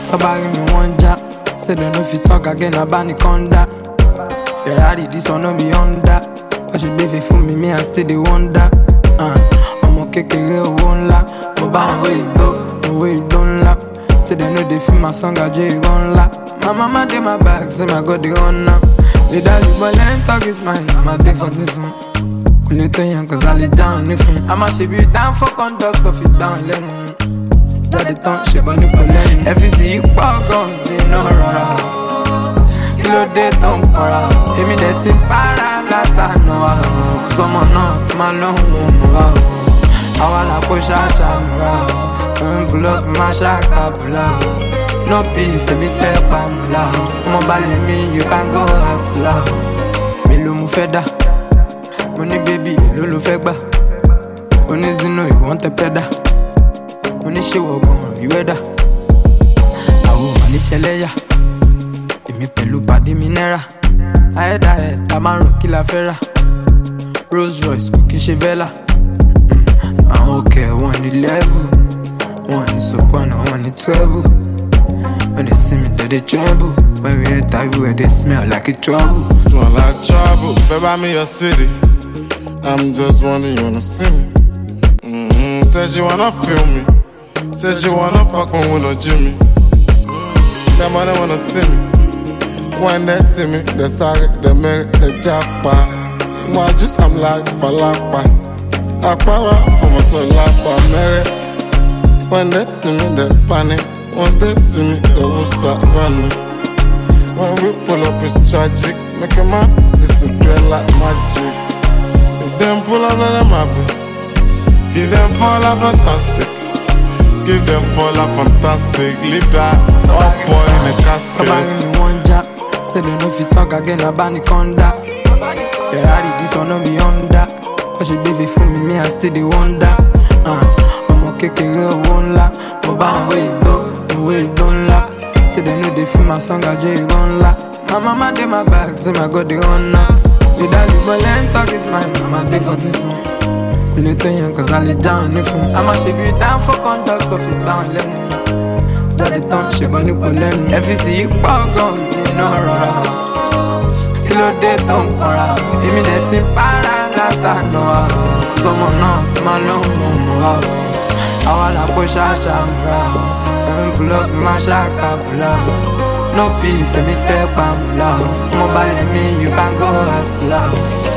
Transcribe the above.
Nobody me one jack. Say they no fit talk again about the conda. Ferrari, this one no be Honda. But she be for me, I still the wonder. I'm okay, won't lie. But by the way, don't laugh. Say they know they feel my song, I J gon' laugh. My mama did my back, say my God, they on now. The daddy, but let him talk his mind. I'm a day for different. Couldn't tell you, cause I lay down if I'm a ship you down for conduct, of it down, let me. Daddy don't ship on the plane. FCC, you pop guns in no rara. Kilo de ton para. Emi de ti para lata no ah. Cause someone not my long one. Awala ko shasha mura. Pull up my shaka pull out. No beef, me fair pamula. Mobile me, you can go hustle out. Melo mu feda. Money baby, lolo fegba. Money zino, you want a peda. Money she walk on, you weather. Awo mani sheleya. Emi pẹ̀lú padi minera. Ahead, I'm a rookie la fera. Rolls Royce, cooking Chevella. I'm okay, one the level. One is soprano, one is treble. When they see me, they tremble. When we enter everywhere, they smell like a trouble. Smell like trouble, baby, I'm in your city. I'm just wondering, you wanna see me? Says you wanna feel me. Says you wanna fuck me with no Jimmy. Them other wanna see me. When they see me, they sorry, they make the japa. Moi, just I'm like for lapa. Akpara from a to lapa, marry. When they see me, they panic. Once they see me, they will start running. When we pull up, it's tragic. Make a man disappear like magic. If them pull up, let them have it. Give them fall up fantastic. Give them fall up fantastic. Leave that up boy in a casket. Nobody me one jack. Say they no fit talk again about the conda. Ferrari, this one no be Honda. But she be for me, I still the wonder. I'm okay, won't lie. But by the way, don't lie. Say they know they feel my song, I J gon' lie. My mama did my back, say my God, they on now. The daddy, but let him talk his mind. I'm a day for different. Couldn't tell you, cause I lay down if I'm a ship you down for conduct, of it down, let me. Daddy don't ship on the plane. FCC, you pop guns in no rara. Kilo de ton para. Emi de ti para lata no ah. Cause someone not my long one. Awala ko shasha mura. Pull up my shaka pull out. No beef, me fair pamula. Mobile me, you can go hustle out.